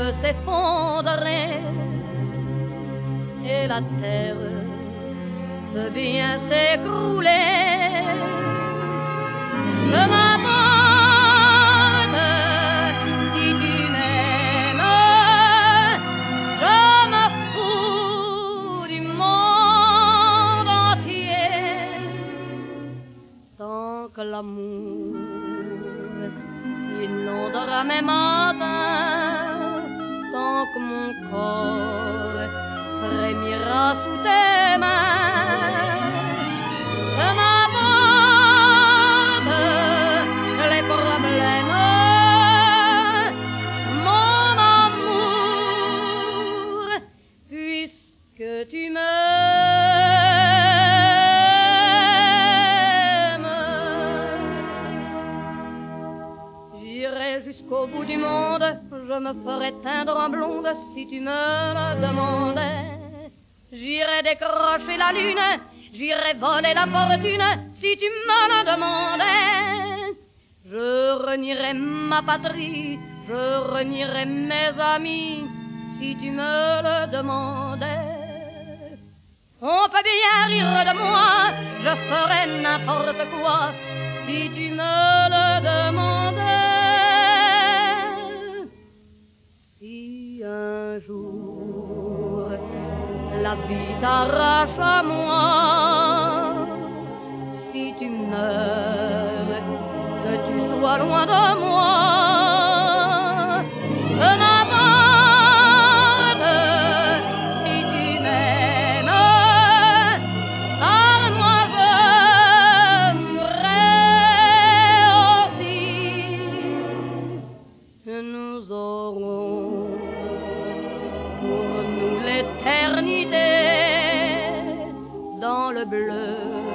peut s'effondrer et la terre peut bien s'écrouler. Je m'aborde si tu m'aimes, je me fous du monde entier. Tant que l'amour inondera mes matins, tant que mon corps frémira sous tes mains, je m'aborde les problèmes, mon amour, puisque tu m'aimes. J'irai jusqu'au bout du monde, je me ferai teindre en blonde si tu me le demandais. J'irai décrocher la lune, j'irai voler la fortune si tu me le demandais. Je renierai ma patrie, je renierai mes amis si tu me le demandais. On peut bien rire de moi, je ferai n'importe quoi si tu me le demandais. Si un jour la vie t'arrache à moi, si tu meurs, que tu sois loin de moi, je m'aborde si tu m'aimes, car moi je mourrai aussi. Nous aurons pour nous l'éternité dans le bleu